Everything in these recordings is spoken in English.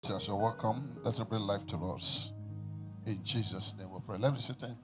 As you're welcome, let it bring life to us. In Jesus' name we pray. Let me sit down.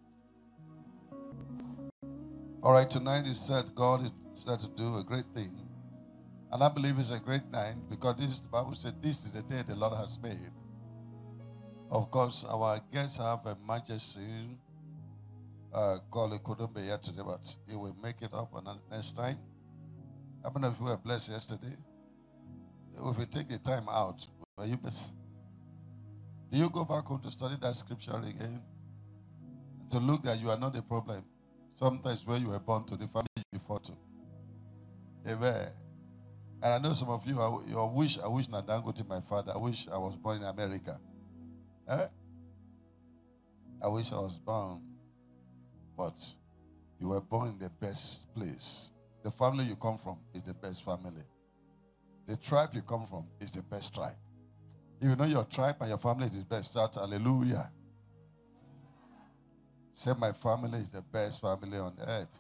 All right, tonight is said God is said to do a great thing. And I believe it's a great night because the Bible said this is the day the Lord has made. Of course, our guests have a emergency call. It couldn't be here today, but he will make it up on the next time. How many of you were blessed yesterday? If you take the time out, were you blessed? Do you go back home to study that scripture again? To look that you are not the problem. Sometimes where you were born to, the family you before to. Amen. And I know some of you, I wish Nadangote, my father, I wish I was born in America. I wish I was born. But you were born in the best place. The family you come from is the best family. The tribe you come from is the best tribe. If you know your tribe and your family is the best, shout hallelujah. Say my family is the best family on earth.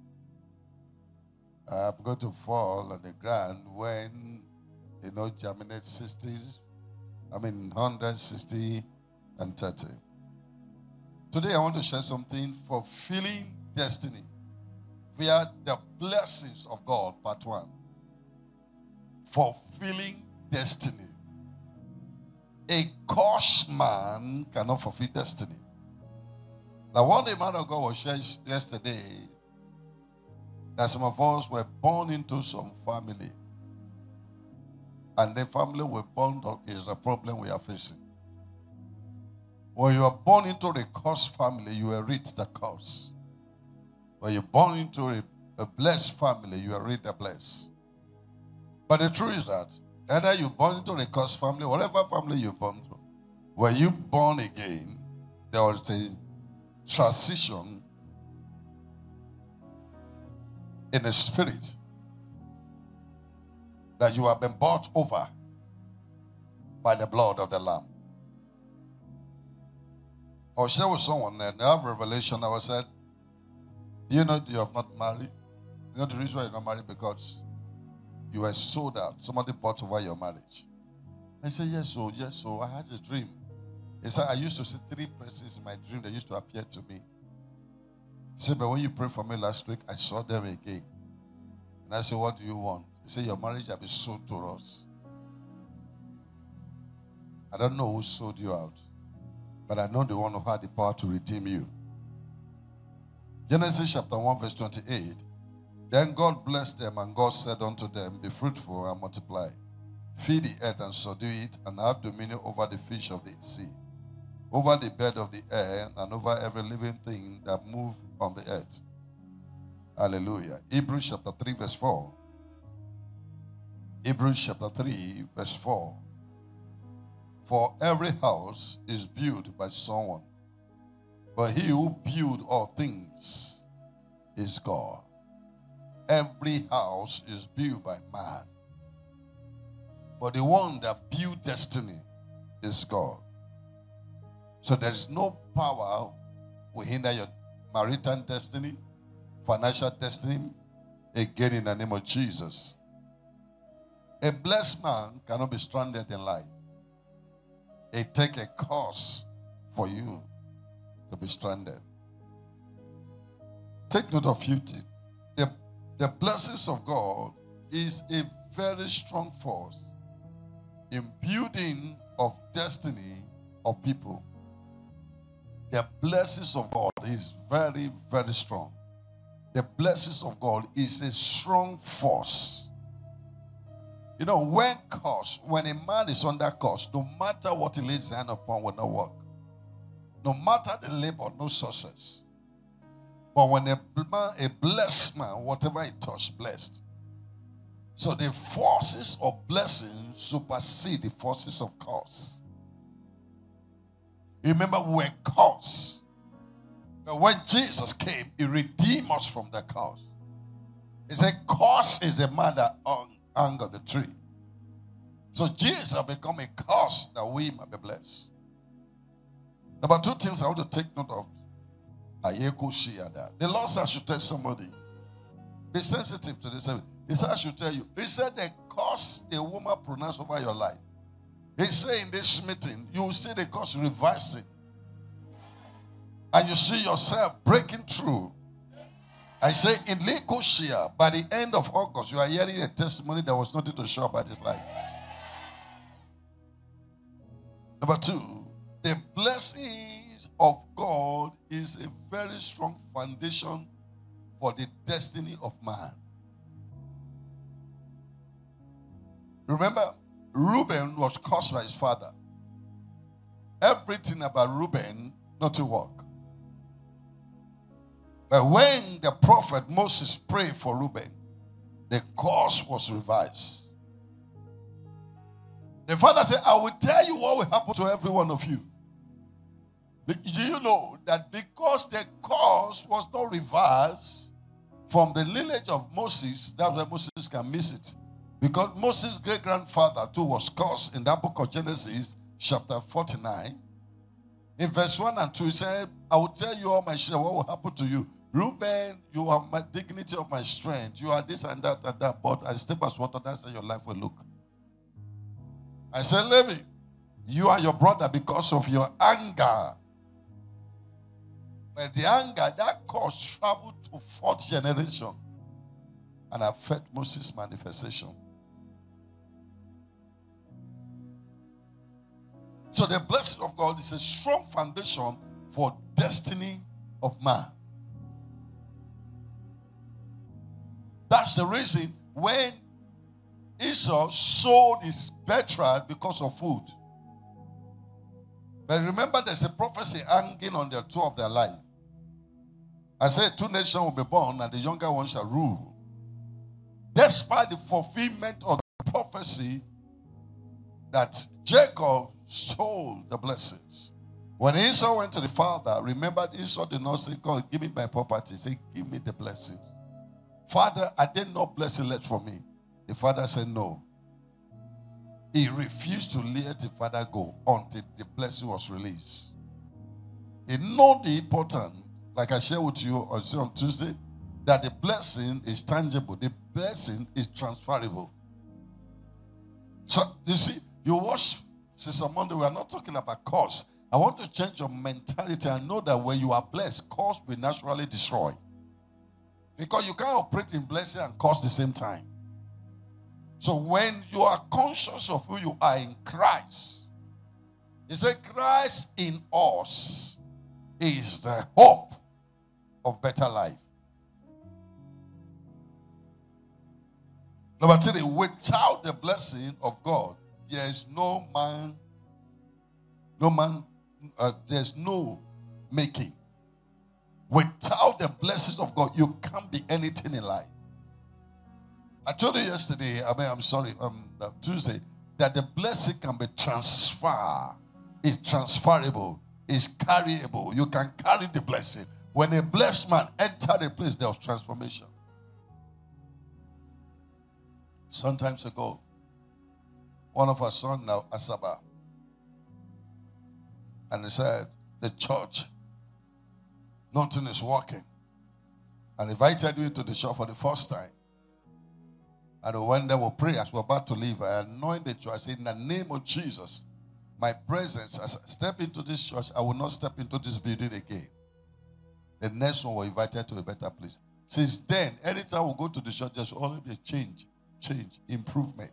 I'm going to fall on the ground when, germinate 100, 60, and 30. Today I want to share something, fulfilling destiny via the blessings of God, part 1. Fulfilling destiny. A cursed man cannot fulfill destiny. Now, what the man of God was sharing yesterday, that some of us were born into some family, and the family we're born to is a problem we are facing. When you are born into a cursed family, you will reap the curse. When you're born into a blessed family, you will reap the blessed. But the truth is that either you're born into a cursed family, whatever family you're born to, when you're born again, there was a transition in the spirit that you have been bought over by the blood of the Lamb. I was sharing with someone and I have a revelation. I was said, do you know you have not married? You know the reason why you're not married? Because you were sold out. Somebody bought over your marriage. I said, yes, so I had a dream. He said, I used to see 3 persons in my dream that used to appear to me. He said, but when you prayed for me last week, I saw them again. And I said, what do you want? He said, your marriage has been sold to us. I don't know who sold you out, but I know the one who had the power to redeem you. Genesis chapter 1 verse 28. Then God blessed them, and God said unto them, be fruitful and multiply. Feed the earth and subdue it, and have dominion over the fish of the sea, over the bird of the air, and over every living thing that moves on the earth. Hallelujah. Hebrews chapter 3 verse 4. Hebrews chapter 3 verse 4. For every house is built by someone, but he who builds all things is God. Every house is built by man, but the one that built destiny is God. So there is no power will hinder your marital destiny, financial destiny, again in the name of Jesus. A blessed man cannot be stranded in life. It takes a course for you to be stranded. Take note of few things. The blessings of God is a very strong force in building of destiny of people. The blessings of God is very, very strong. The blessings of God is a strong force. When a man is under curse, no matter what he lays his hand upon will not work. No matter the labor, no success. But when a blessed man, whatever he touches, blessed. So the forces of blessing supersede the forces of curse. Remember, we were cursed. But when Jesus came, he redeemed us from the curse. He said, curse is the man that hung on the tree. So Jesus became a curse that we might be blessed. Number 2 things I want to take note of. The Lord said I should tell somebody, be sensitive to this. He said I should tell you. He said the curse a woman pronounced over your life They say in this meeting, you will see the course reversing. And you see yourself breaking through. I say in Lacosia, by the end of August, you are hearing a testimony that was nothing to show about his life. Number two, the blessings of God is a very strong foundation for the destiny of man. Remember, Reuben was cursed by his father. Everything about Reuben not to work. But when the prophet Moses prayed for Reuben, the curse was reversed. The father said, I will tell you what will happen to every one of you. Do you know that because the curse was not reversed from the lineage of Moses, that's why Moses can miss it. Because Moses' great-grandfather too was cursed in that book of Genesis, chapter 49. In verse 1 and 2, he said, I will tell you all my children what will happen to you. Reuben, you are my dignity of my strength. You are this and that and that. But as step as water, that's how your life will look. I said, Levi, you are your brother because of your anger. But the anger, that cause traveled to fourth generation and affect Moses' manifestation. So the blessing of God is a strong foundation for destiny of man. That's the reason when Esau sold his birthright because of food. But remember, there's a prophecy hanging on the two of their life. I said, two nations will be born, and the younger one shall rule. Despite the fulfillment of the prophecy that Jacob stole the blessings. When Esau went to the father, remember Esau did not say, God, give me my property. He said, give me the blessings. Father, I did not bless you left for me. The father said no. He refused to let the father go until the blessing was released. He knows the important, like I shared with you on Tuesday, that the blessing is tangible. The blessing is transferable. So, you see, you watch Sister Monday, we are not talking about curse. I want to change your mentality and know that when you are blessed, curse will naturally destroy. Because you can't operate in blessing and curse at the same time. So when you are conscious of who you are in Christ, he said, Christ in us is the hope of better life. Number 3, without the blessing of God, there is there's no making. Without the blessings of God, you can't be anything in life. I told you yesterday, Tuesday, that the blessing can be transferred. It's transferable. It's carryable. You can carry the blessing. When a blessed man entered a place, there was transformation. Sometimes ago, one of our sons now, Asaba, and he said, the church, nothing is working. And invited me to the church for the first time. And when they were praying, as we were about to leave, I anointed you. I said, in the name of Jesus, my presence, as I step into this church, I will not step into this building again. The next one was invited to a better place. Since then, anytime we go to the church, there's always a change, improvement.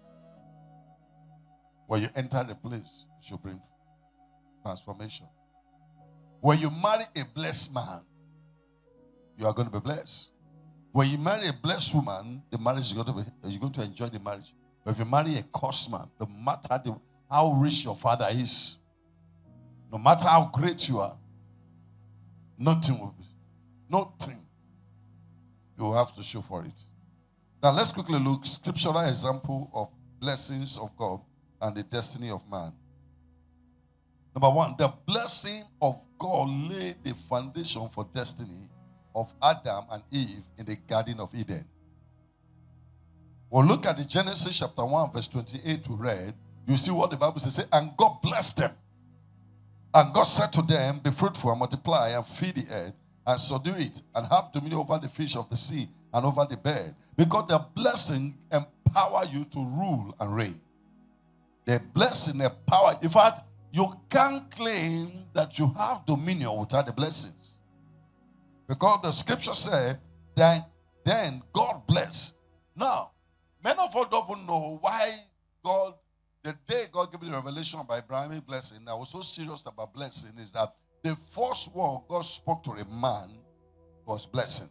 When you enter the place, it should bring transformation. When you marry a blessed man, you are going to be blessed. When you marry a blessed woman, the marriage is going to be, you're going to enjoy the marriage. But if you marry a cursed man, no matter how rich your father is, no matter how great you are, nothing will be. Nothing. You will have to show for it. Now let's quickly look scriptural example of blessings of God and the destiny of man. Number 1, the blessing of God laid the foundation for destiny of Adam and Eve in the Garden of Eden. Well, look at the Genesis chapter 1 verse 28 we read. You see what the Bible says. And God blessed them. And God said to them, be fruitful and multiply and feed the earth and subdue it and have dominion over the fish of the sea and over the bird. Because the blessing empower you to rule and reign. The blessing, the power. In fact, you can't claim that you have dominion without the blessings. Because the scripture says that then God bless. Now, many of us don't know why God, the day God gave me the revelation about Abrahamic blessing, I was so serious about blessing, is that the first word God spoke to a man was blessing.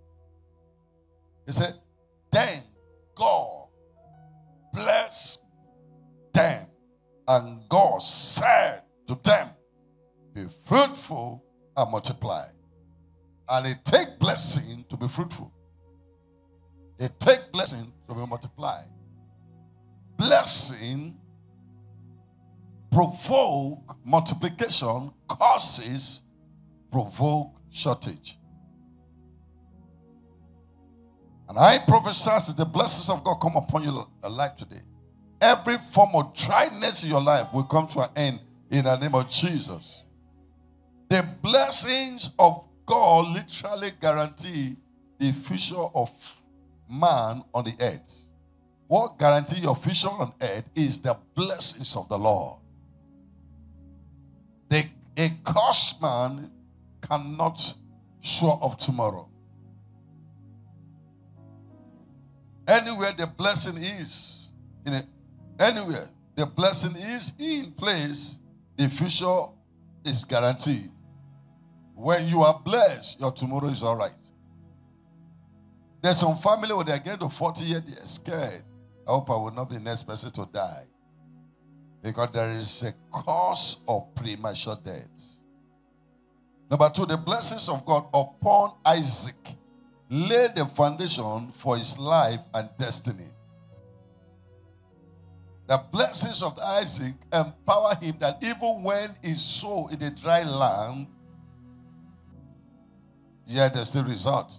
He said, then God blessed them, and God said to them, be fruitful and multiply. And it takes blessing to be fruitful. It takes blessing to be multiplied. Blessing provoke multiplication, causes provoke shortage. And I prophesy that the blessings of God come upon your life today. Every form of dryness in your life will come to an end in the name of Jesus. The blessings of God literally guarantee the future of man on the earth. What guarantees your future on earth is the blessings of the Lord. A cursed man cannot show of tomorrow. Anywhere the blessing is, anywhere the blessing is in place, the future is guaranteed. When you are blessed, your tomorrow is all right. There's some family when they get to 40 years, they are scared. I hope I will not be the next person to die. Because there is a cause of premature death. Number two, the blessings of God upon Isaac laid the foundation for his life and destiny. The blessings of Isaac empower him that even when he sow in the dry land, yet there's still result.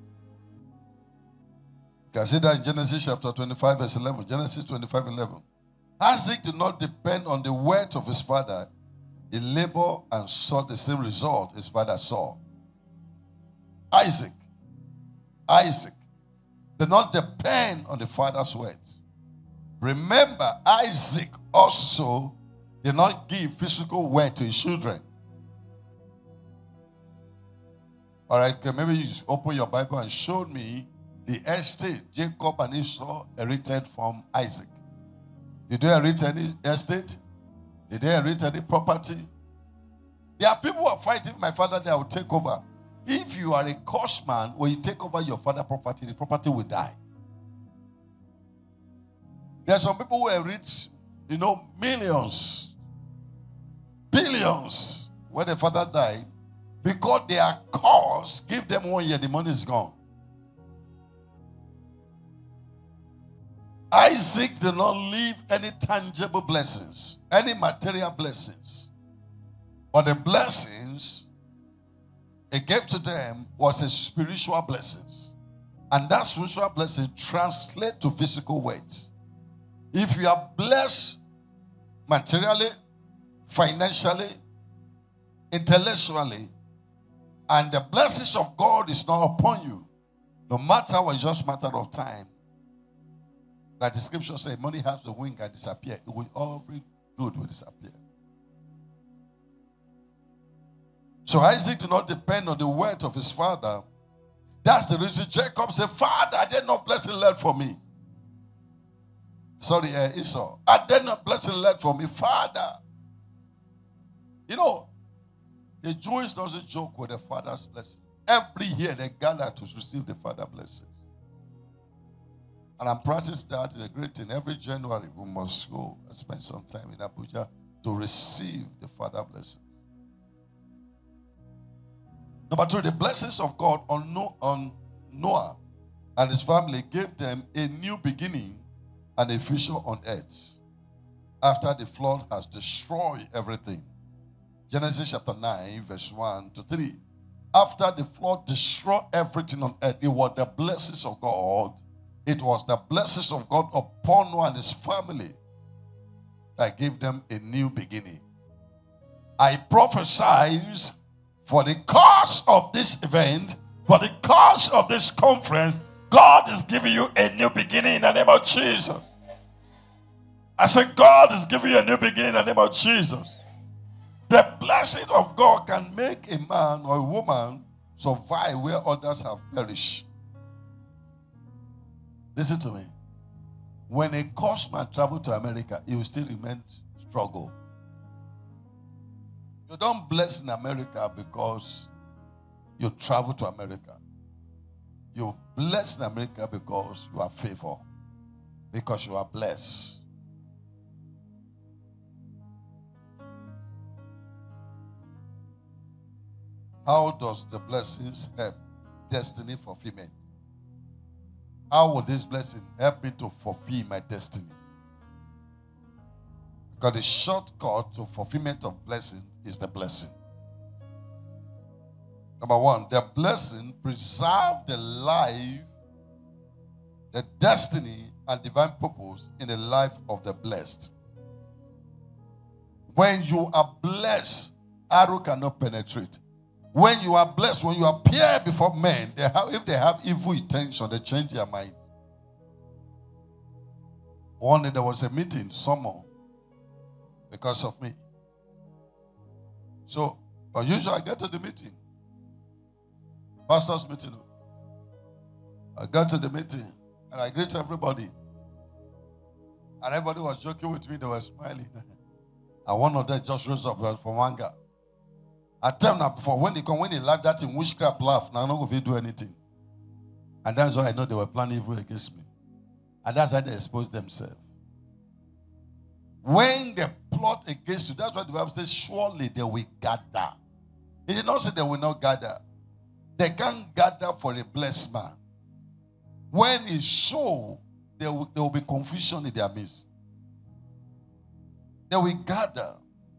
You can see that in Genesis chapter 25, verse 11. Genesis 25, 11. Isaac did not depend on the word of his father. He labored and saw the same result his father saw. Isaac did not depend on the father's words. Remember, Isaac also did not give physical word to his children. All right, okay, maybe you open your Bible and show me the estate Jacob and Esau inherited from Isaac. Did they inherit any estate? Did they inherit any property? There are people who are fighting my father, they will take over. If you are a cursed man, when you take over your father's property, the property will die. There are some people who inherit, millions, billions when the father died. Because they are cursed, give them 1 year, the money is gone. Isaac did not leave any tangible blessings, any material blessings. But the blessings he gave to them was a spiritual blessings. And that spiritual blessing translates to physical weight. If you are blessed materially, financially, intellectually, and the blessings of God is not upon you, no matter what, it's just a matter of time. Like the scripture says, money has the wing and disappear. It will, every good will disappear. So Isaac did not depend on the word of his father. That's the reason Jacob said, Father, I did not blessing left for me. Sorry, Esau. I did not blessing left for me. Father. The Jews doesn't joke with the father's blessing. Every year they gather to receive the father's blessing. And I'm practicing that. It's a great thing. Every January we must go and spend some time in Abuja to receive the father's blessing. Number two, the blessings of God on Noah and his family gave them a new beginning and a future on earth after the flood has destroyed everything. Genesis chapter 9, verse 1 to 3. After the flood destroyed everything on earth, it was the blessings of God. It was the blessings of God upon Noah and his family that gave them a new beginning. I prophesy for the cause of this event, for the cause of this conference, God is giving you a new beginning in the name of Jesus. I said, God is giving you a new beginning in the name of Jesus. The blessing of God can make a man or a woman survive where others have perished. Listen to me. When a Cushman traveled to America, he will still remain struggle. You don't bless in America because you travel to America. You bless in America because you are favored, because you are blessed. How does the blessings help destiny fulfillment? How will this blessing help me to fulfill my destiny? Because the shortcut to fulfillment of blessing is the blessing. Number one, the blessing preserves the life, the destiny, and divine purpose in the life of the blessed. When you are blessed, arrow cannot penetrate. When you are blessed, when you appear before men, if they have evil intention, they change their mind. One day there was a meeting somewhere because of me. So, usually I get to the meeting. Pastor's meeting. I got to the meeting and I greet everybody. And everybody was joking with me, they were smiling. And one of them just rose up from anger. I tell them before, when they laugh that in witchcraft laugh, now I'm not going to do anything. And that's why I know they were planning evil against me. And that's how they exposed themselves. When they plot against you, that's what the Bible says, surely they will gather. It did not say they will not gather. They can't gather for a blessed man. When it shows, there will be confusion in their midst. They will gather.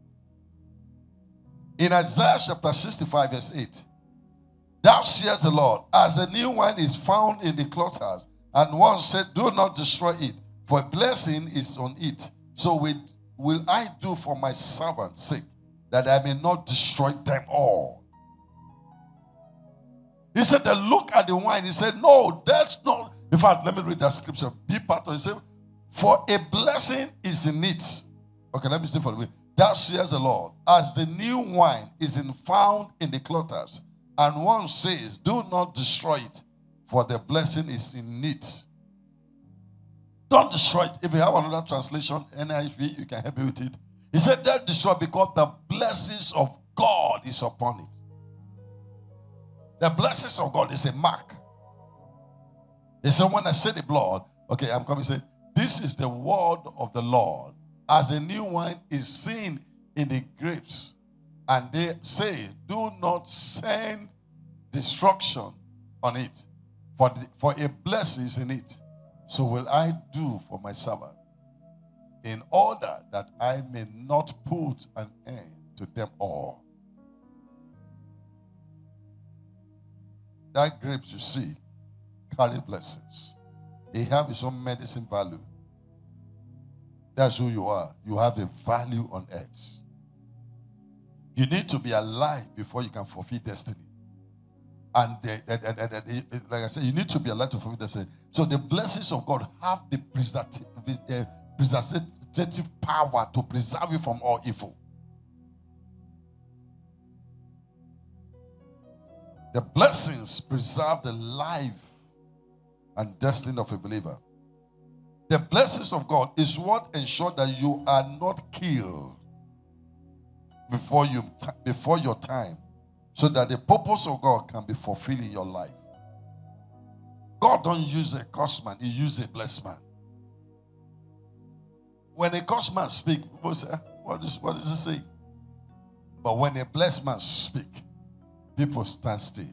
In Isaiah chapter 65 verse 8, thou says the Lord, as a new wine is found in the clothhouse, and one said, do not destroy it, for a blessing is on it. So will I do for my servant's sake, that I may not destroy them all. He said, they look at the wine. He said, no, that's not. In fact, let me read that scripture. Be part of it. He said, for a blessing is in it. Okay, let me stay for a minute. Thou says the Lord, as the new wine is found in the clothhouse, and one says, do not destroy it, for the blessing is in it. Don't destroy it. If you have another translation, NIV, you can help me with it. He said, don't destroy because the blessings of God is upon it. The blessings of God is a mark. He said, when I say the blood, okay, I'm coming to say, this is the word of the Lord. As a new wine is seen in the grapes, and they say, do not send destruction on it, for a blessing is in it. So will I do for my servant, in order that I may not put an end to them all. That grapes you see carry blessings. They have its own medicine value. That's who you are. You have a value on earth. You need to be alive before you can fulfill destiny. And like I said, you need to be alive to fulfill destiny. So the blessings of God have the preservative power to preserve you from all evil. The blessings preserve the life and destiny of a believer. The blessings of God is what ensures that you are not killed before your time, so that the purpose of God can be fulfilled in your life. God don't use a cursed man, he uses a blessed man. When a cursed man speaks, people say, what does he say? But when a blessed man speaks, people stand still.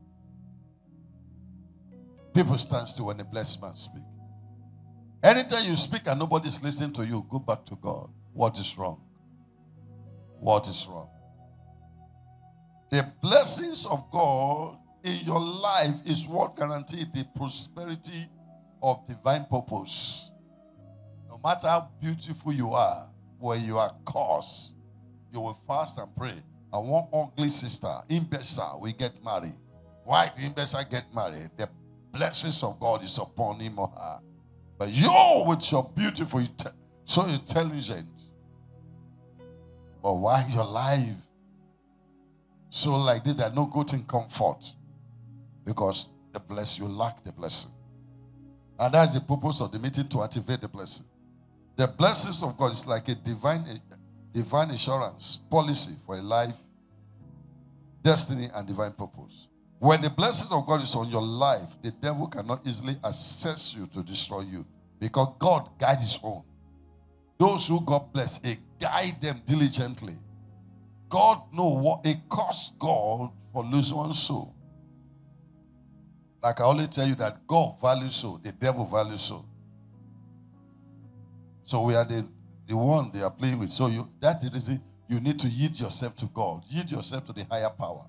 People stand still when a blessed man speaks. Anytime you speak and nobody's listening to you, go back to God. What is wrong? What is wrong? The blessings of God in your life is what guarantees the prosperity of divine purpose. No matter how beautiful you are, when you are cursed, you will fast and pray. And one ugly sister, imbecile, will get married. Why the imbecile get married? The blessings of God is upon him or her. But you, with your beautiful, so intelligent. But why your life so like this that no good thing comfort? Because the bless you lack the blessing. And that's the purpose of the meeting, to activate the blessing. The blessings of God is like a divine insurance policy for a life, destiny, and divine purpose. When the blessings of God is on your life, the devil cannot easily access you to destroy you, because God guides his own. Those who God bless, he guide them diligently. God knows what it costs God for losing one soul. Like I always tell you that God values soul, the devil values soul. So we are the one they are playing with. So that's the reason you need to yield yourself to God. Yield yourself to the higher power.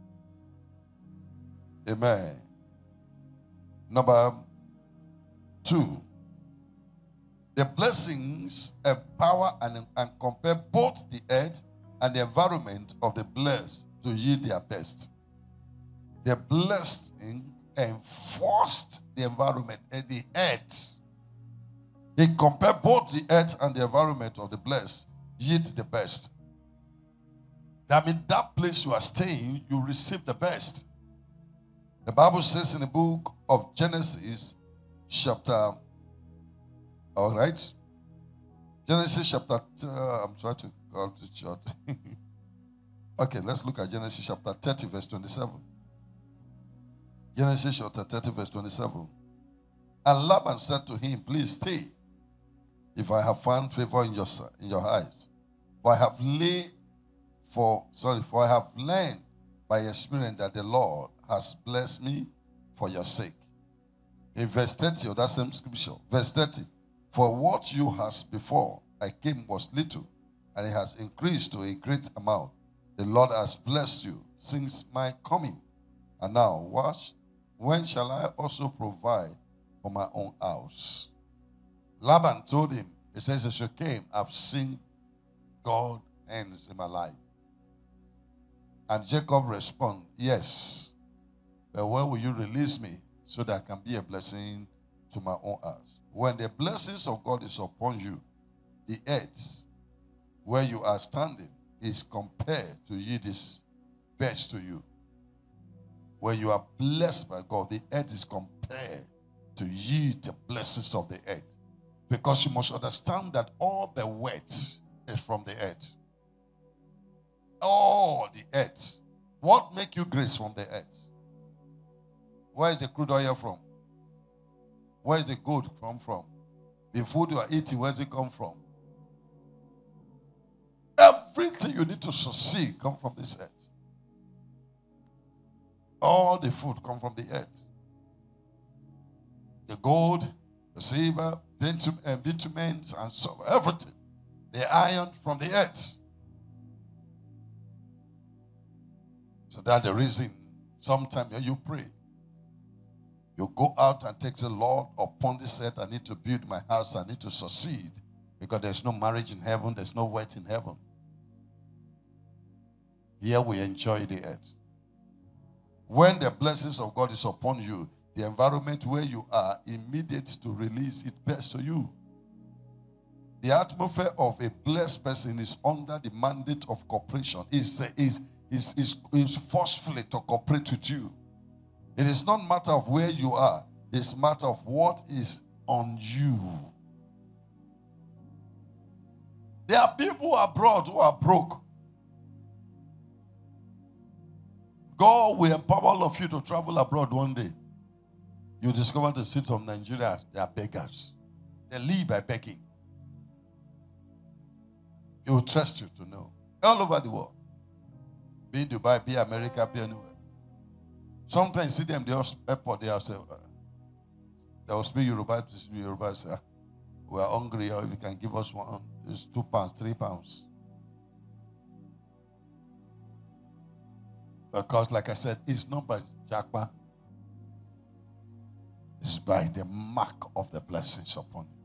Amen. Number 2. The blessings empower and compel both the earth and the environment of the blessed to yield their best. The blessing enforced the environment and the earth. It compared both the earth and the environment of the blessed, yield the best. That means that place you are staying, you receive the best. The Bible says in the book of Genesis, chapter, all right? Genesis chapter, I'm trying to call it short. Okay, let's look at Genesis chapter 30, verse 27. Genesis chapter 30, verse 27. And Laban said to him, please stay, if I have found favor in your eyes. For I have learned by experience that the Lord has blessed me for your sake. In verse 30 of that same scripture, verse 30, for what you has before I came was little, and it has increased to a great amount. The Lord has blessed you since my coming. And now, when shall I also provide for my own house? Laban told him, he says, as you came, I've seen God's hands in my life. And Jacob responded, yes, but when will you release me so that I can be a blessing to my own house? When the blessings of God is upon you, the earth where you are standing is compared to yield his best to you. When you are blessed by God, the earth is compared to yield the blessings of the earth. Because you must understand that all the wealth is from the earth. All the earth. What makes you grace from the earth? Where is the crude oil from? Where is the gold come from? The food you are eating, where does it come from? Everything you need to succeed comes from this earth. All the food comes from the earth. The gold, the silver, bitumen, and so everything. The iron from the earth. So that's the reason sometimes when you pray, you go out and take the Lord upon this earth. I need to build my house. I need to succeed. Because there's no marriage in heaven. There's no wealth in heaven. Here we enjoy the earth. When the blessings of God is upon you, the environment where you are immediate to release it best to you. The atmosphere of a blessed person is under the mandate of cooperation. Is forcefully to cooperate with you. It is not a matter of where you are. It's a matter of what is on you. There are people abroad who are broke. God will empower all of you to travel abroad one day. You discover the cities of Nigeria, they are beggars. They live by begging. He will trust you to know. All over the world. Be in Dubai, be America, be anywhere. Sometimes you see them, they airport, they will speak Yoruba, say, we are hungry, or if you can give us one, it's £2, £3. Because, like I said, it's not by Jackpa. It's by the mark of the blessings upon you.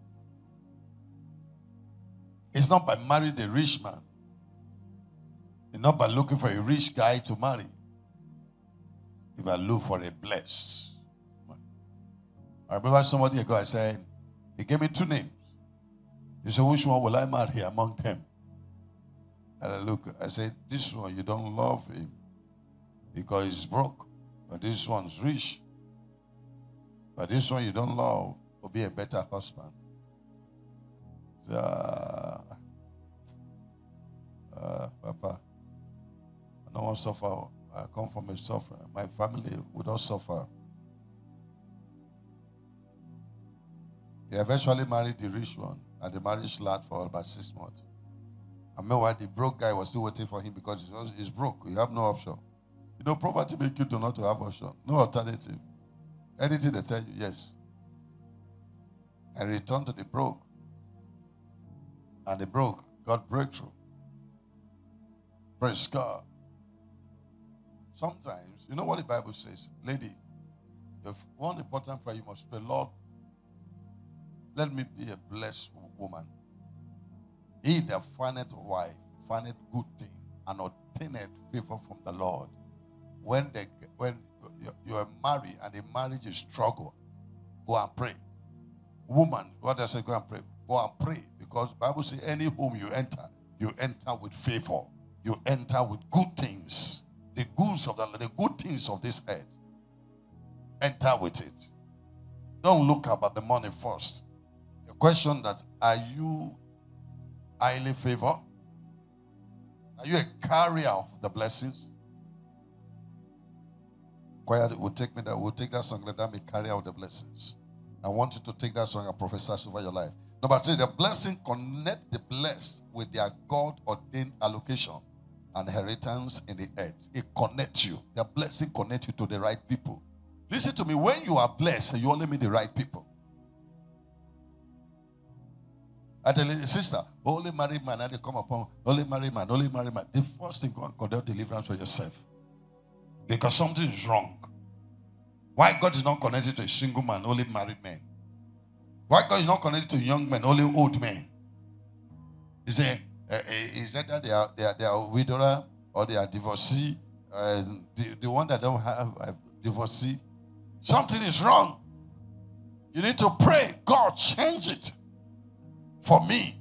It's not by marrying a rich man. It's not by looking for a rich guy to marry. If I look for a blessed man. I remember somebody ago, I said, he gave me 2 names. You say, which one will I marry among them? And I look, I said, this one, you don't love him because he's broke. But this one's rich. But this one you don't love will be a better husband. So, Papa, I don't want to suffer. I come from a suffering. My family would not suffer. He eventually married the rich one, and the marriage lasted for about 6 months. And meanwhile, the broke guy was still waiting for him because he's broke. You have no option. You know, poverty makes you to not to have option. No alternative. Anything they tell you, yes. And return to the broke. And the broke got breakthrough. Praise God. Sometimes, you know what the Bible says? Lady, the one important prayer you must pray, Lord, let me be a blessed woman. He that findeth wife, findeth good thing, and obtaineth favor from the Lord. When you are married and the marriage is struggle, go and pray. Woman, what does it say? Go and pray. Go and pray. Because the Bible says any home you enter with favor. You enter with good things. The goods of the good things of this earth. Enter with it. Don't look about the money first. The question that, are you highly favored? Are you a carrier of the blessings? Choir will take me that. We'll take that song. Let that be carrier of the blessings. I want you to take that song and prophesy over your life. Number 3, the blessing connect the blessed with their God-ordained allocation and inheritance in the earth. It connects you. The blessing connects you to the right people. Listen to me. When you are blessed, you only meet the right people. I tell you, sister, only married man, and they come upon only married man, only married man. The first thing, go and conduct deliverance for yourself. Because something is wrong. Why God is not connected to a single man, only married men? Why God is not connected to young men, only old men? He said, is that they are widower or they are divorcee? The one that don't have a divorcee, something is wrong. You need to pray. God, change it for me.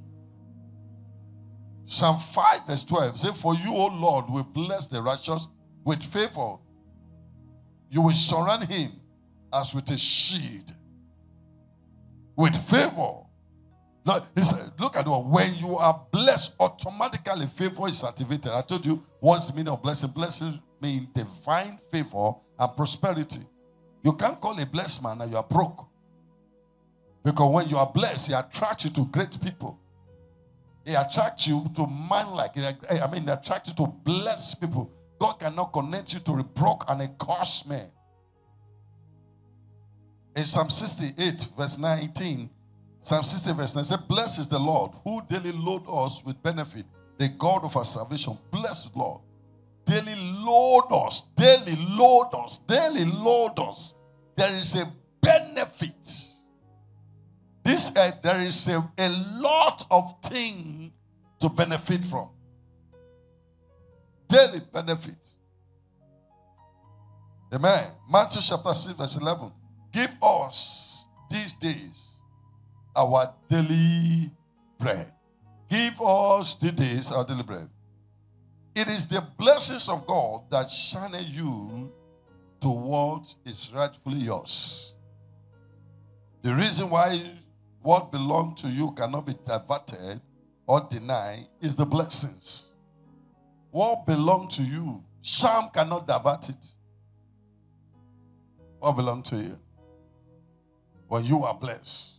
Psalm 5 verse 12 says, for you, O Lord, will bless the righteous with favor. You will surround him as with a shield. With favor. Look at what. When you are blessed, automatically favor is activated. I told you what's the meaning of blessing. Blessing means divine favor and prosperity. You can't call a blessed man and you are broke. Because when you are blessed, he attracts you to great people. He attracts you to man like, he attracts you to blessed people. God cannot connect you to a broke and a cursed man. In Psalm 68 verse 19, Psalm 60 verse 9 says, blessed is the Lord who daily load us with benefit, the God of our salvation. Blessed Lord. Daily load us, daily load us, daily load us. There is a benefit. This earth, there is a lot of things to benefit from. Daily benefit. Amen. Matthew chapter 6 verse 11. Give us these days our daily bread. Give us these days our daily bread. It is the blessings of God that shine you to what is rightfully yours. The reason why what belongs to you cannot be diverted or denied is the blessings. What belongs to you, sham cannot divert it. What belongs to you? When you are blessed.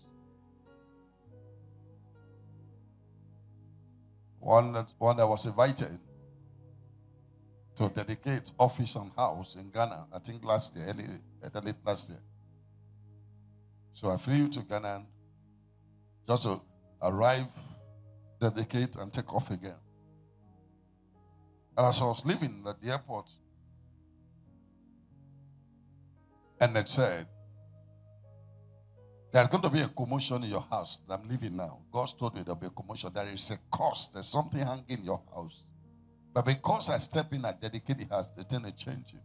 One that was invited to dedicate office and house in Ghana, I think last year, late last year. So I flew to Ghana just to arrive, dedicate, and take off again. And as I was leaving at the airport, and it said, there's going to be a commotion in your house that I'm living now. God told me there'll be a commotion. There is a cost. There's something hanging in your house. But because I step in, I dedicate the house, the thing is changing.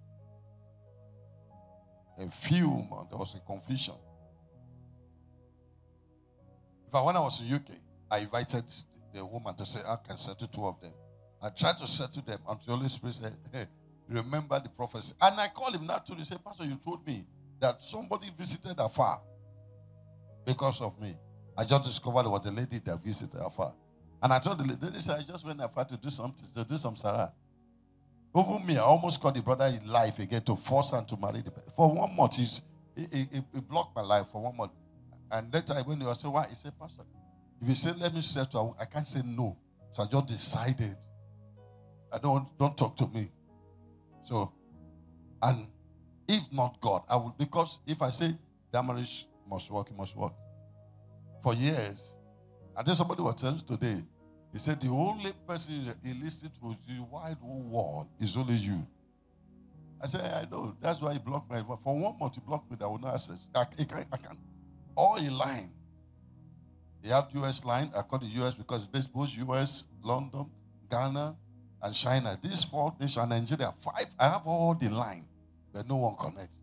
A fume, there was a confusion. In fact, when I was in UK, I invited the woman to say, I can settle two of them. I tried to settle them until the Holy Spirit said, hey, remember the prophecy. And I called him naturally. He said, Pastor, you told me that somebody visited afar because of me. I just discovered it was the lady that visited afar. And I told the lady, said, I just went afar to do something, to do some sarah. Over me, I almost called the brother in life again to force him to marry the person. For 1 month, he blocked my life for 1 month. And that time when he was saying, why? He said, Pastor, if you say, let me settle, I can't say no. So I just decided, don't talk to me. So, and if not God, I will, because if I say that marriage must work, it must work. For years, I think somebody was telling today, he said the only person he listened to the wide world is only you. I said, I know. That's why he blocked my phone. For 1 month, he blocked me that I will not access. I can't. All in line. They have US line. I call it US because it's based both US, London, Ghana, and China. These 4 nations, Nigeria, 5. I have all the line, but no one connects.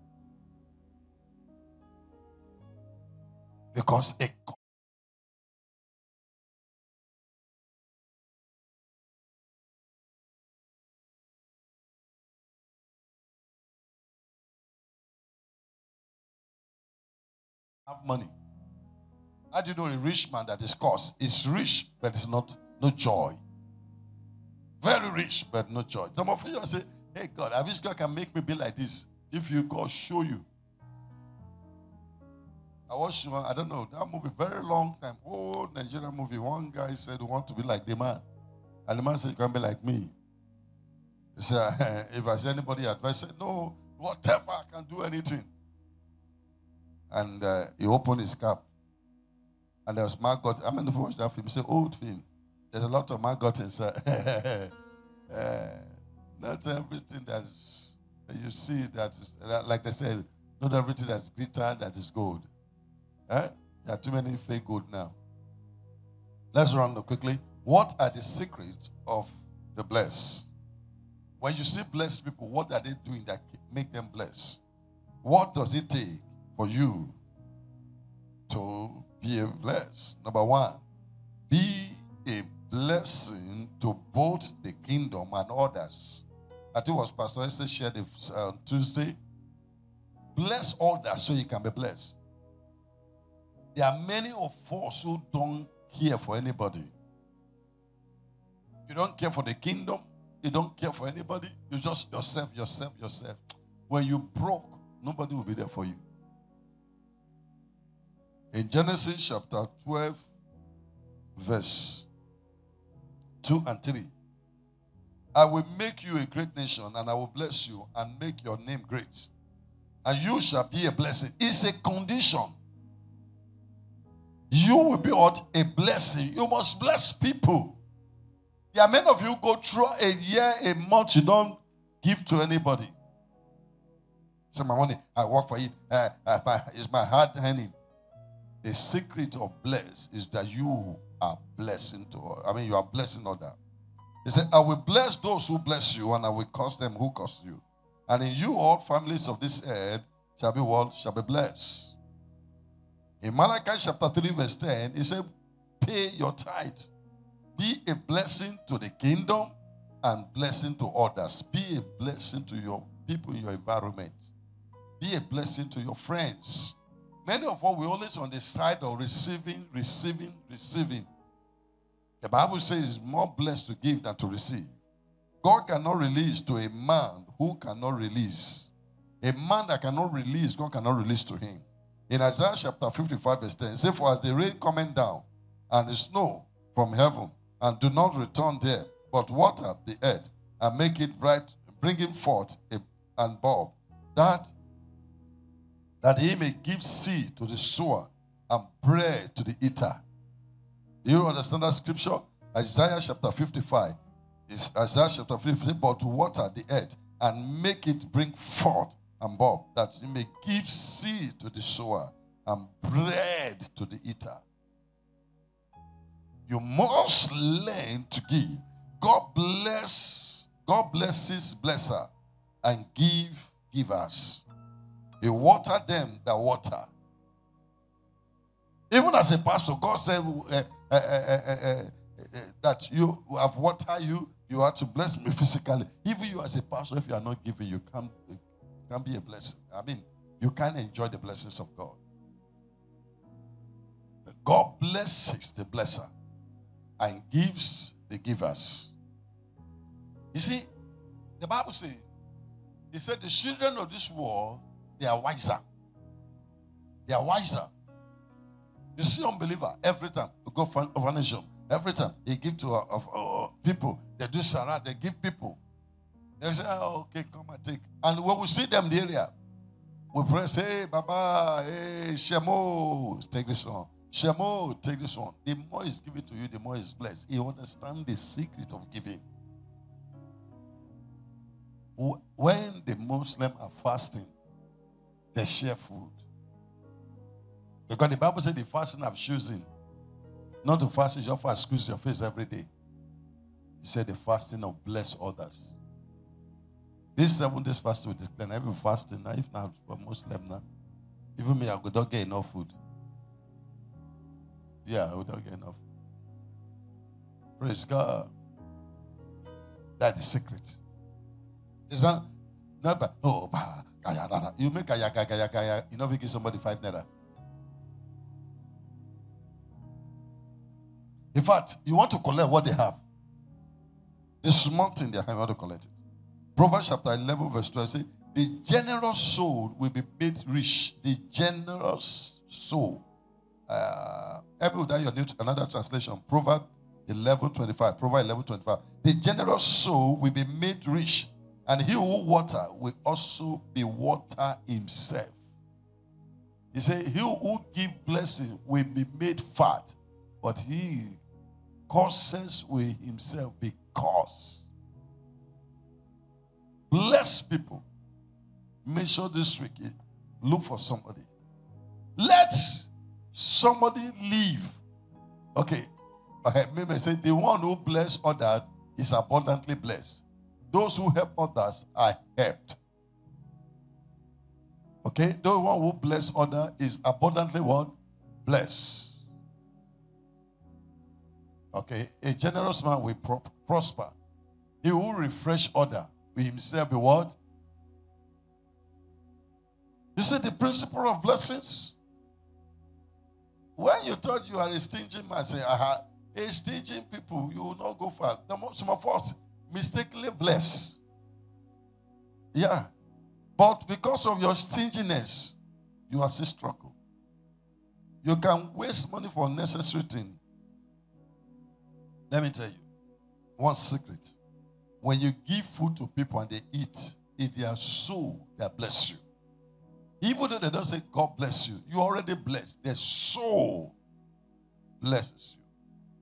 Because a have money. How do you know a rich man that is cursed? It's rich, but it's no joy. Very rich, but no joy. Some of you say, hey God, I wish God can make me be like this. If you God show you. I watched one, I don't know, that movie very long time. Oh, Nigerian movie. One guy said he want to be like the man. And the man said, you can be like me. He said, if I say anybody advice, say, no, whatever, I can do anything. And he opened his cap. And there was maggot. How many of you watched that film? It's an old film. There's a lot of maggot inside. Not everything that you see that is, like they said, not everything that's glitter that is gold. There are too many fake gold now. Let's run quickly. What are the secrets of the blessed? When you see blessed people, what are they doing that make them blessed? What does it take for you to be a blessed? Number 1, be a blessing to both the kingdom and others. I think it was Pastor Esther shared on Tuesday. Bless others so you can be blessed. There are many of us who don't care for anybody. You don't care for the kingdom. You don't care for anybody. You just yourself. When you broke, nobody will be there for you. In Genesis chapter 12, verse 2 and 3. I will make you a great nation, and I will bless you and make your name great. And you shall be a blessing. It's a condition. You will be what? A blessing. You must bless people. There are many of you go through a year, a month, you don't give to anybody. Say, my money, I work for it. It's my hard earning. The secret of bless is that you are blessing you are blessing others. He said, I will bless those who bless you, and I will curse them who curse you. And in you all families of this earth shall be what? Shall be blessed. In Malachi chapter 3 verse 10, he said, pay your tithe. Be a blessing to the kingdom and blessing to others. Be a blessing to your people in your environment. Be a blessing to your friends. Many of us, we're always on the side of receiving. The Bible says it's more blessed to give than to receive. God cannot release to a man who cannot release. A man that cannot release, God cannot release to him. In Isaiah chapter 55 verse 10, it says, for as the rain coming down and the snow from heaven, and do not return there, but water the earth and make it bright, bringing forth and bulb, that he may give seed to the sower and bread to the eater. You understand that scripture? Isaiah chapter 55. It's Isaiah chapter 55, but water the earth and make it bring forth and bulb, that he may give seed to the sower and bread to the eater. You must learn to give. God blesses blesser and givers. He water them that water. Even as a pastor, God said that you have watered you, you are to bless me physically. Even you as a pastor, if you are not giving, you can't be a blessing. I mean, you can't enjoy the blessings of God. God blesses the blesser and gives the givers. You see, the Bible says, it said the children of this world, they are wiser. They are wiser. You see unbeliever, every time you go for orphanage, every time they give to people, they do sarah, they give people. They say, oh, okay, come and take. And when we see them in the area, we pray, say, hey, Baba, hey, Shemo, take this one. Shemo, take this one. The more is given to you, the more is blessed. He understands the secret of giving. When the Muslims are fasting, they share food. Because the Bible said the fasting of choosing, not to fast is just for squeeze your face every day. You said the fasting of bless others. This 7 days fasting we declare every fasting now, if not for Muslim now, even me, I don't get enough food. Yeah, I don't get enough. Praise God. That's the secret. It's not but oh, you make kaya, you know, we give somebody 5 naira. In fact, you want to collect what they have. The small thing they have, you want to collect it. Proverbs chapter 11, verse 12 says, the generous soul will be made rich. The generous soul. Another translation, Proverbs 11:25. Proverbs 11:25. The generous soul will be made rich, and he who water will also be water himself. He said, he who give blessing will be made fat, but he causes with himself be cursed. Bless people. Make sure this week, look for somebody. Let somebody live. Okay. Maybe say the one who bless others is abundantly blessed. Those who help others are helped. Okay? The one who bless others is abundantly what? Blessed. Okay? A generous man will prosper. He will refresh others will himself be what? You see the principle of blessings? When you thought you are a stingy man, say, a stingy people, you will not go far. Some of us mistakenly bless. Yeah. But because of your stinginess, you are still struggling. You can waste money for unnecessary things. Let me tell you one secret. When you give food to people and they eat, it's their soul that bless you. Even though they don't say God bless you, you already blessed. Their soul blesses you.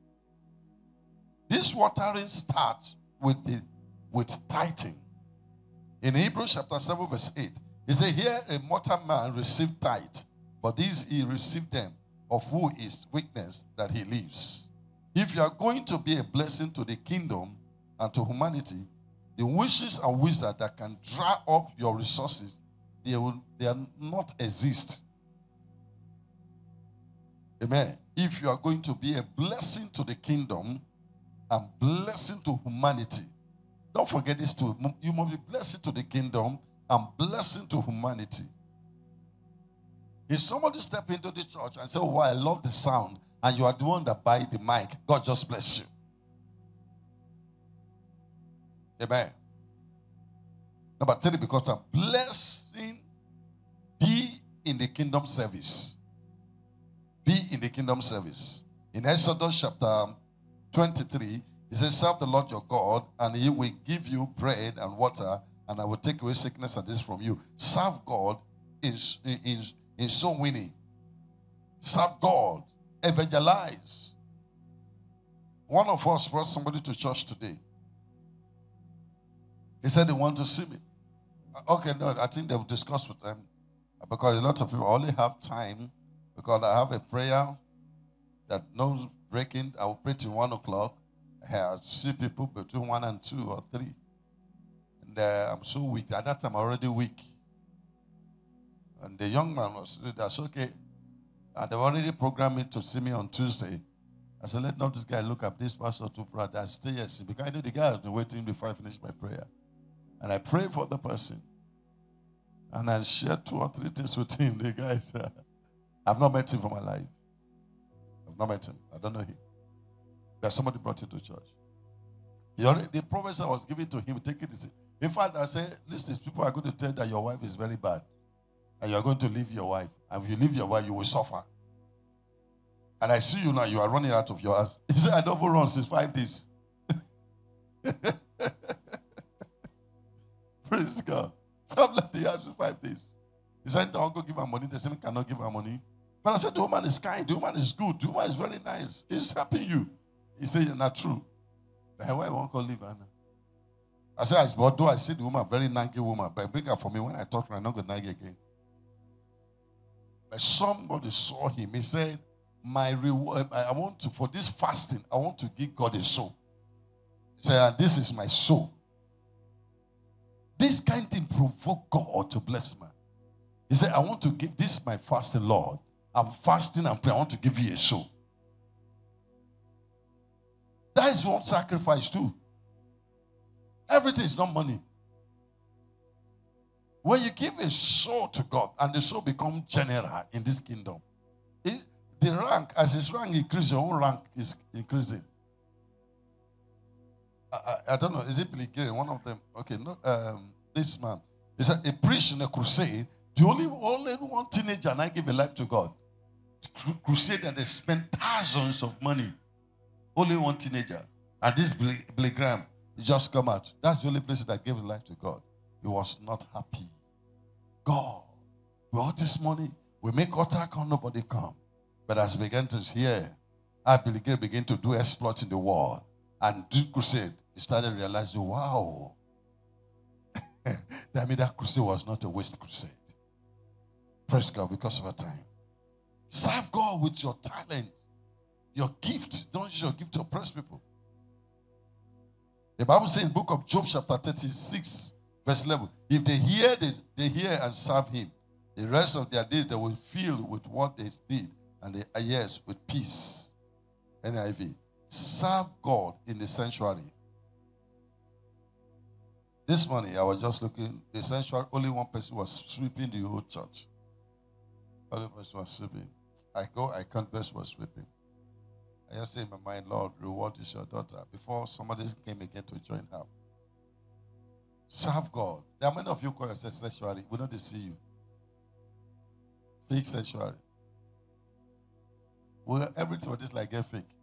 This watering starts with tithing. In Hebrews chapter 7 verse 8, it says, here a mortal man received tithe, but these he received them of who is weakness that he lives. If you are going to be a blessing to the kingdom and to humanity, the witches and wizards that can dry up your resources, they are not exist. Amen. If you are going to be a blessing to the kingdom and blessing to humanity, don't forget this too. You must be blessing to the kingdom and blessing to humanity. If somebody step into the church and say, oh, I love the sound, and you are the one that buy the mic, God just bless you. Amen. Number 3, because a blessing, be in the kingdom service. Be in the kingdom service. In Exodus chapter 23, it says, serve the Lord your God, and he will give you bread and water, and I will take away sickness and this from you. Serve God in soul winning. Serve God. Evangelize. One of us brought somebody to church today. He said they want to see me. Okay, no, I think they'll discuss with them. Because a lot of people only have time. Because I have a prayer that no breaking. I will pray till 1 o'clock. I see people between 1 and 2 or 3. And I'm so weak. At that time, I'm already weak. And the young man was, that's okay. And they've already programmed me to see me on Tuesday. I said, let not this guy look at this pastor to pray. I stay yes, because I know the guy has been waiting before I finish my prayer. And I pray for the person. And I share 2 or 3 things with him. The guy said, I've not met him for my life. I've not met him. I don't know him. But somebody brought him to church. The prophecy was given to him, take it easy. In fact, I said, listen, people are going to tell you that your wife is very bad. And you are going to leave your wife. And if you leave your wife, you will suffer. And I see you now, you are running out of your house. He said, I don't run since 5 days. Praise God. I've left the house for 5 days. He said, I'll go give her money. They said, I cannot give her money. But I said, the woman is kind. The woman is good. The woman is very nice. He's helping you. He said, you're not true. But why won't call leave her now? I said, but though I see the woman, very naggy woman, but bring her for me. When I talk to her, I'm not going to nag again. But somebody saw him. He said, my reward, I want to, for this fasting, I want to give God a soul. He said, this is my soul. This kind of thing provoke God to bless man. He said, I want to give this my fasting, Lord. I'm fasting and praying. I want to give you a soul. That is what sacrifice too. Everything is not money. When you give a soul to God and the soul becomes general in this kingdom, the rank, as his rank increases, your own rank is increasing. I don't know, is it Billy Graham? One of them, okay, no, this man. He said, a priest in a crusade, the only one teenager and I give a life to God. Crusade and they spend thousands of money. Only one teenager. And this Billy Graham, he just come out. That's the only place that gave his life to God. He was not happy. God, with all this money, we make altar call, nobody come. But as we began to hear, Billy Graham began to do exploits in the world and do crusade, he started realizing, wow, that crusade was not a waste crusade. Praise God, because of our time. Serve God with your talent, your gift. Don't use your gift to oppress people. The Bible says in the book of Job chapter 36, verse 11, if they hear, they hear and serve him. The rest of their days they will fill with what they did, and their years with peace. NIV. Serve God in the sanctuary. This morning I was just looking, the sanctuary, only one person was sweeping the whole church. Only person was sweeping. I can't person was sweeping. I just say in my mind, Lord, reward is your daughter. Before somebody came again to join her. Serve God. There are many of you call yourself sanctuary. We don't see you. Fake sanctuary. Well, everything is like a fake.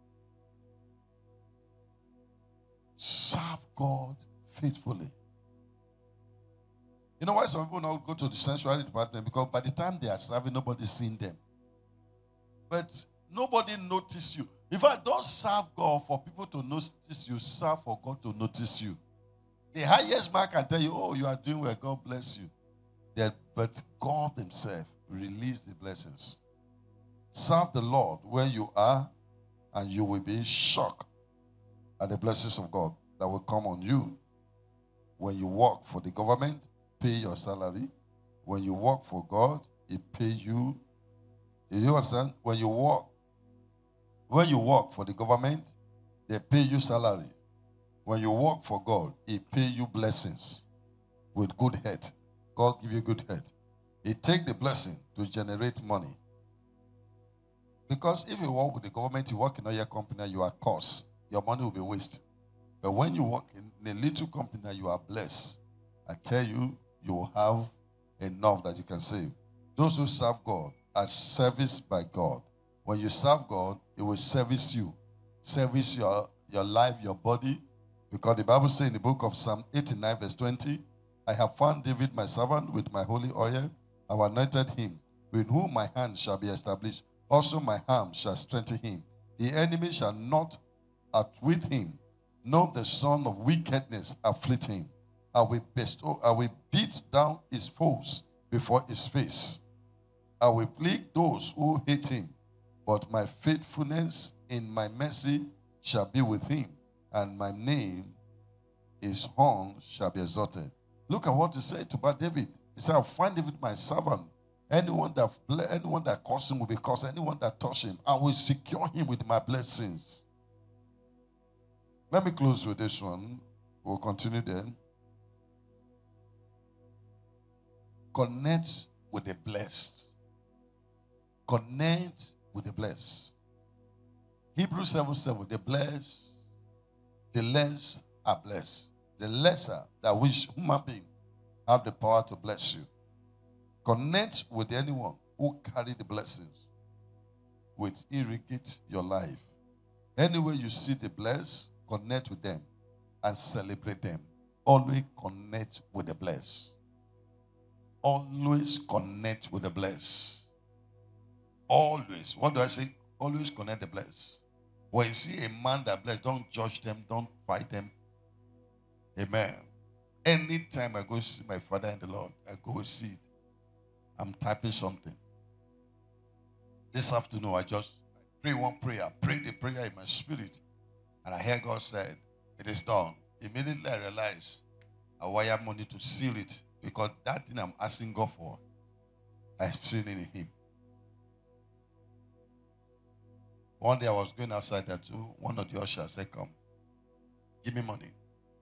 Serve God faithfully. You know why some people don't go to the sanctuary department? Because by the time they are serving, nobody's seeing them. But nobody notices you. If I don't serve God for people to notice you, serve for God to notice you. The highest man can tell you, oh, you are doing well, God bless you. But God himself release the blessings. Serve the Lord where you are, and you will be shocked at the blessings of God that will come on you. When you work for the government, pay your salary. When you work for God, he pay you. You understand? When you work for the government, they pay you salary. When you work for God, he pay you blessings with good head. God give you good head. He take the blessing to generate money. Because if you work with the government, you work in another company, you are cursed. Your money will be wasted. But when you work in a little company, you are blessed. I tell you, you will have enough that you can save. Those who serve God are serviced by God. When you serve God, it will service you. Service your life, your body. Because the Bible says in the book of Psalm 89, verse 20, I have found David my servant with my holy oil. I have anointed him, with whom my hand shall be established. Also my arm shall strengthen him. The enemy shall not outwit him, nor the son of wickedness afflict him. I will beat down his foes before his face. I will plague those who hate him, but my faithfulness in my mercy shall be with him, and my name, his horn, shall be exalted. Look at what he said about David. He said, I'll find David my servant, Anyone that curses him will be cursed. Anyone that touches him, I will secure him with my blessings. Let me close with this one. We'll continue then. Connect with the blessed. Connect with the blessed. Hebrews 7:7. The blessed, the less are blessed. The lesser that which human being have the power to bless you. Connect with anyone who carry the blessings, which irrigate your life. Anywhere you see the blessed, connect with them and celebrate them. Always connect with the blessed. Always connect with the blessed. Always. What do I say? Always connect the blessed. When you see a man that blessed, don't judge them, don't fight them. Amen. Anytime I go see my father in the Lord, I go see it. I'm typing something. This afternoon, I pray one prayer. Pray the prayer in my spirit. And I hear God said, it is done. Immediately I realized I wire money to seal it. Because that thing I'm asking God for, I've seen it in him. One day I was going outside there too. One of the ushers said, come, give me money.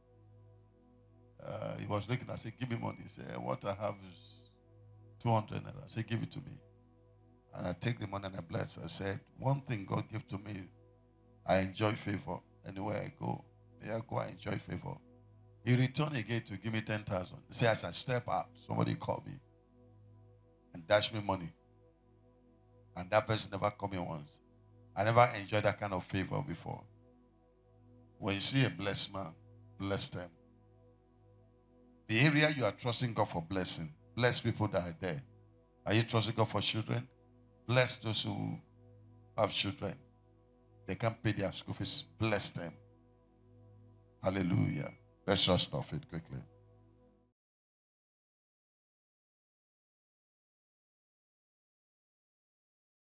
He was looking, I said, give me money. He said, what I have is 200 naira. I said, give it to me. And I take the money and I bless. I said, one thing God gave to me, I enjoy favor. Anywhere I go, may I go and enjoy favor. He returned again to give me 10,000. He said, as I step out, somebody called me and dashed me money. And that person never called me once. I never enjoyed that kind of favor before. When you see a blessed man, bless them. The area you are trusting God for blessing, bless people that are there. Are you trusting God for children? Bless those who have children. They can't pay their school fees. Bless them. Hallelujah. Let's just stop it quickly.